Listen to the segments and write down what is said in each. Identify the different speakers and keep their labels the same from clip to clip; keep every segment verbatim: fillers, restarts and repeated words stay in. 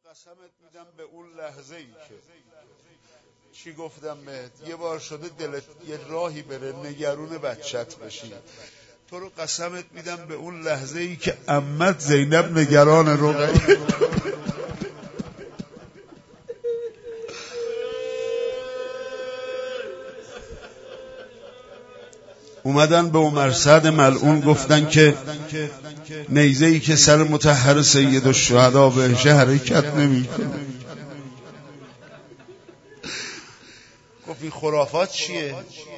Speaker 1: قسمت میدم به اون لحظه ای که چی گفتم بهت، یه بار شده دلت یه راهی بره نگرون بچت بشی، تو رو قسمت میدم به اون لحظه ای که عمت زینب نگران رقیه. اومدن به عمر سعد ملعون گفتن که نیزه ای که سر مطهر سید الشهدا بهشه حرکت نمیکنه. گفت این خرافات چیه؟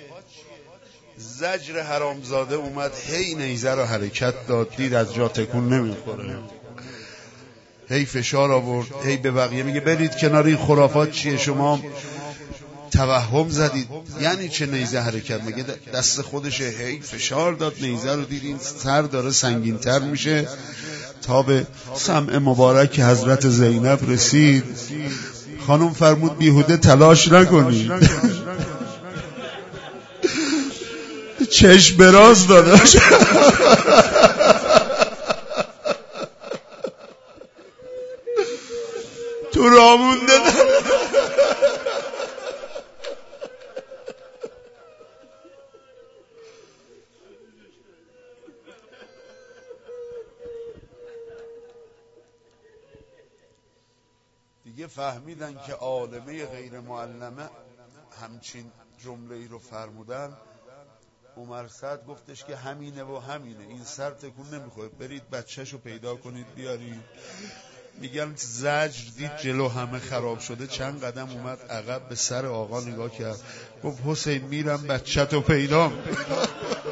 Speaker 1: زجر حرامزاده اومد، هی نیزه رو حرکت داد، دید از جا تکون نمیخوره، هی فشار آورد، هی به بقیه میگه برید کنار، این خرافات چیه؟ شما توهم زدید. یعنی چه نیزه حرکت؟ مگه دست خودشه؟ هی فشار داد، نیزه رو دید این سر داره سنگین‌تر میشه تا به سمع مبارک حضرت زینب رسید. خانم فرمود بیهوده تلاش نکنید. چشم براز داداش. تو راه مونده. دیگه فهمیدن که عالمه غیر معلمه همچین جمله ای رو فرمودن. عمر سعد گفتش که همینه و همینه، این سر تکون نمیخوره، برید بچه‌شو پیدا کنید بیارید. میگن زجر دید جلو همه خراب شده، چند قدم اومد عقب، به سر آقا نگاه کرد، گفت حسین میرم بچه‌تو پیدا میکنم.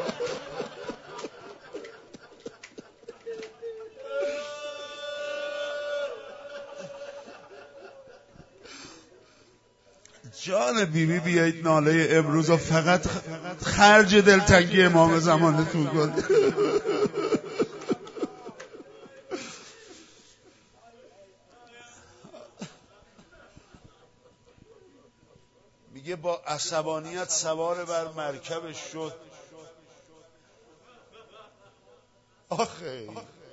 Speaker 1: جان بیبی بی بیایید ناله امروز و فقط خرج دلتنگی امام زمانتون کن. میگه با عصبانیت سوار بر مرکبش شد. آخه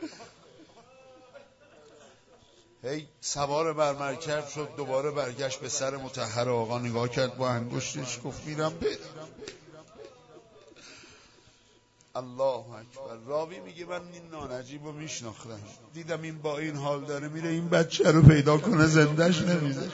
Speaker 1: هی سوار بر مرکب شد، دوباره برگشت به سر مطهر آقا نگاه کرد، با انگشتش گفت میرم به الله اکبر. راوی میگه من این نانجیب رو میشناختم، دیدم این با این حال داره میره این بچه رو پیدا کنه، زندش نمیذاره.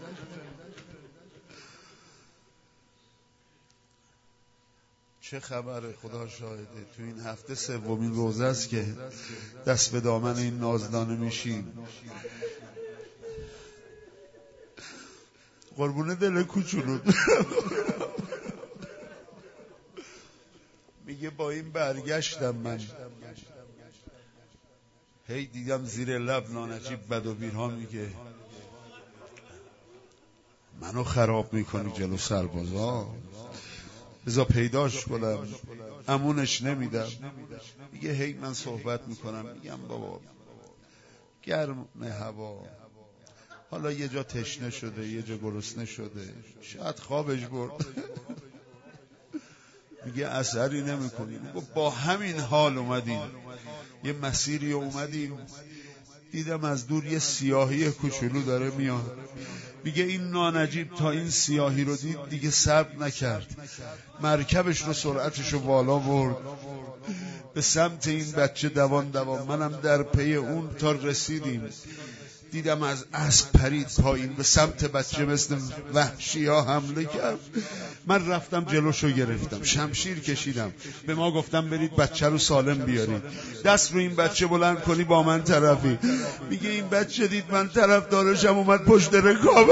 Speaker 1: چه خبره؟ خدا شاهده تو این هفته سومین روزه است که دست به دامن این نازدانه میشیم. قربونه دل کوچولو. میگه با این برگشتم من، هی دیدم زیر لب نانجیب بد و بیرها میگه منو خراب میکنی جلو سربازا، بذار پیداش کنم، امونش نمیدم. میگه هی من صحبت میکنم، میگم بابا گرم هوا، حالا یه جا تشنه شده یه جا گرسنه شده، شاید خوابش برد. میگه اثری نمیکنی. میگه با همین حال اومدیم یه مسیری اومدیم، دیدم از دور یه سیاهی کوچولو داره میاد. میگه این نانجیب تا این سیاهی رو دید دیگه صبر نکرد، مرکبش رو سرعتش رو بالا برد به سمت این بچه دوان دوان. منم در پی اون تا رسیدیم، دیدم از اسب پرید پایین به سمت بچه، مثل وحشی ها حمله کرد. من رفتم جلوشو گرفتم، شمشیر کشیدم، به ما گفتم برید بچه رو سالم بیارید، دست رو این بچه بلند کنی با من طرفی. میگه این بچه دید من طرف دارشم، اومد پشت رکاب.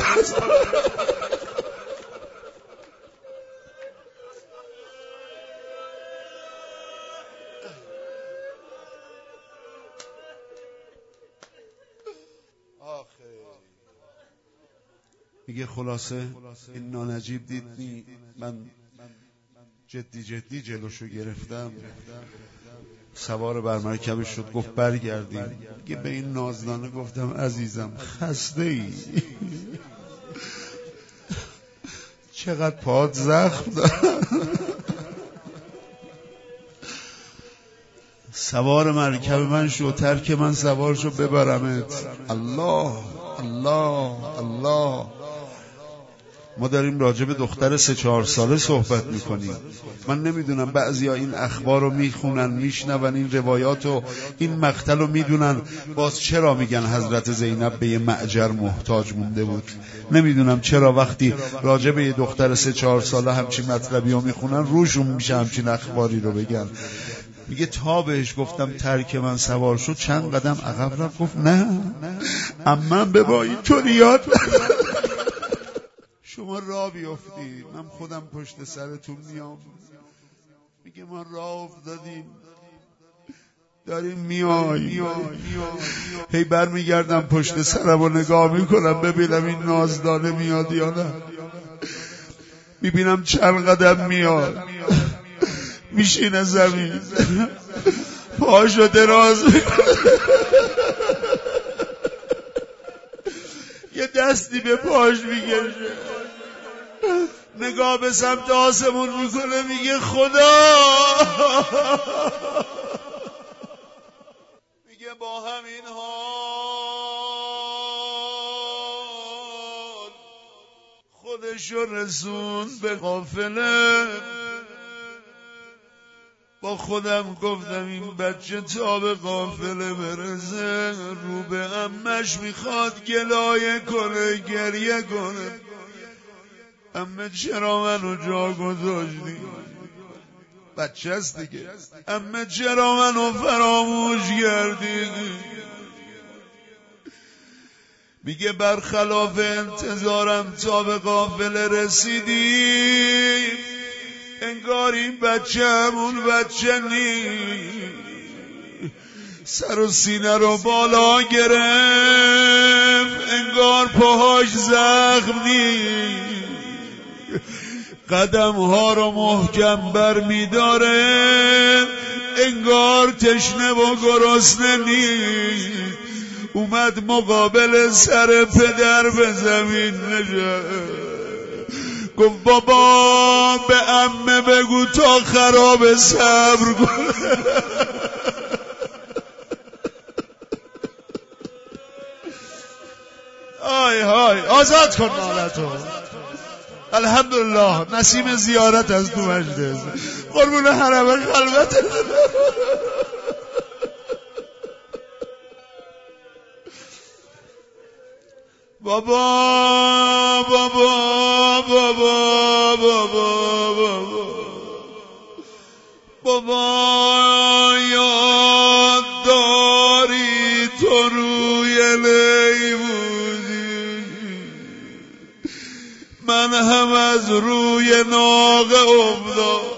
Speaker 1: میگه خلاصه این نانجیب دید نی من جدی جدی جلوشو گرفتم، سوار بر مرکبش شد، گفت برگردیم. میگه به این نازدانه گفتم عزیزم خسته ای؟ چقدر پاهات زخم داره؟ سوار مرکب من شو، ترک من سوار شو ببرمت. الله الله الله. ما داریم راجع به دختر سه چهار ساله صحبت میکنیم. من نمیدونم بعضیا این اخبار رو میخونن، میشنون این روایات و این مقتل رو میدونن، باز چرا میگن حضرت زینب به یه معجر محتاج مونده بود. نمیدونم چرا وقتی راجع به یه دختر سه چهار ساله همچین مطلبی رو میخونن روشون میشه همچین اخباری رو بگن. میگه تا بهش گفتم ترک من سوار شد چند قدم عقب رفت، گفت نه امم ببا اینطوری یاد شما راه بیافتید من خودم پشت سرتون میام. میگه ما راه افتادیم داریم میای، هی بر میگردم پشت سرم و نگاه میکنم ببینم این نازدانه میاد یا نه. میبینم چند قدم میاد، میشینه زمین پاشو دراز میکنه، یه دستی به پاش میگشه، نگاه به سمت آسمون میکنه، میگه خدا. میگه با همین حال خودشو رسون به قافله. با خودم گفتم این بچه تا به قافله برسه رو به عمش میخواد گلایه کنه، گریه کنه. عمه چرا منو جا گذاشتی؟ بچه است دیگه. عمه چرا منو فراموش کردی؟ میگه برخلاف انتظارم تا به قافله رسیدیم، انگار این بچه همون بچه نی. سر و سینه رو بالا گرفت، انگار پاهاش زخم نی. قدم ها رو محکم بر می داره، انگار تشنه و گرسنه نیست. اومد مقابل سر پدر به زمین نشست، گفت بابا به عمه بگو تا خراب صبر کن. آی های آزاد کن نالتو. الحمدلله نسیم زیارت از تو مجلس، قربون حرم خلوت. بابا بابا بابا بابا بابا بابا یاد داری تو روی لی بودی، من هم از روی ناقه افتاد.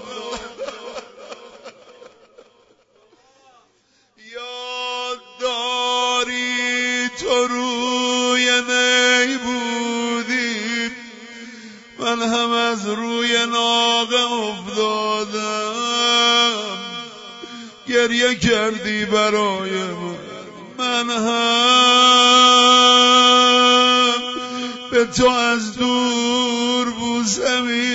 Speaker 1: یاد داری تو روی نی بودی، من هم از روی ناقه افتادم. گریه کردی برای من، من هم به تو از دور بوسمی.